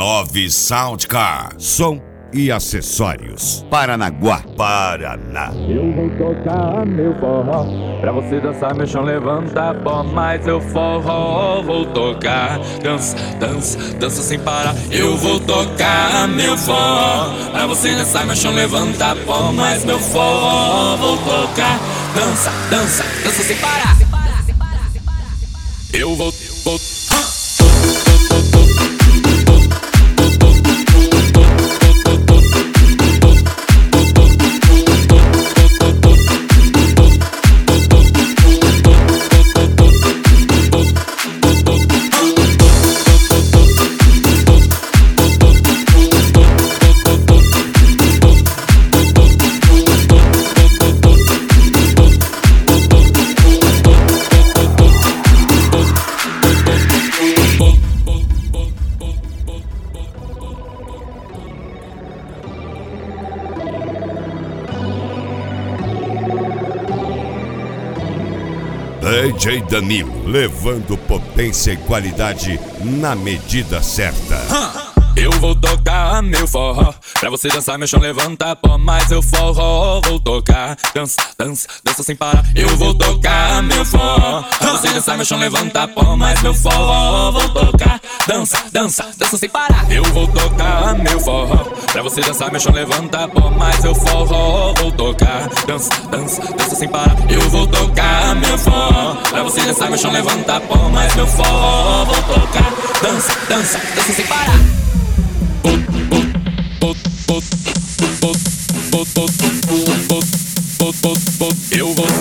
B9 Soundcar. Som e acessórios. Paranaguá, Paraná. Eu vou tocar meu forró, pra você dançar meu chão, levanta pó, mais eu forró. Vou tocar, dança, dança, dança sem parar. Eu vou tocar meu forró, pra você dançar meu chão, levanta pó, mais meu forró. Vou tocar, dança, dança, dança sem parar. Eu vou. DJ Danilo, levando potência e qualidade na medida certa. Eu vou tocar meu forró, pra você dançar meu chão, levanta pó, mais eu forró. Vou tocar, dança, dança, dança sem parar. Eu vou tocar meu forró, pra você dançar meu chão, levanta pó, mais meu forró. Vou tocar, dança, dança, dança sem parar. Eu vou tocar meu forró, pra você dançar meu chão, levanta pó, mais eu forró. Vou tocar, dança, dança, dança sem parar. Eu vou tocar meu forró, pra você dançar meu chão, levanta pó, mais meu forró. Vou tocar, dança, dança, dança sem parar. Eu vou.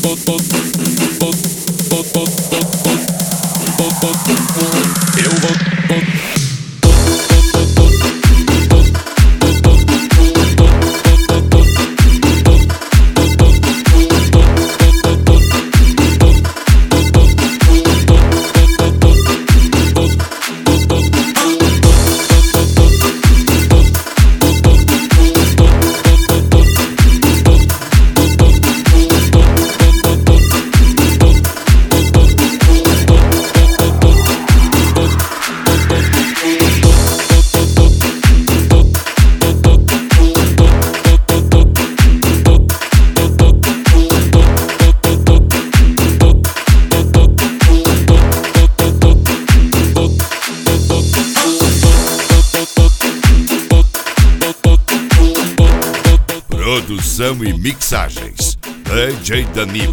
Produção e mixagens, DJ Danilo.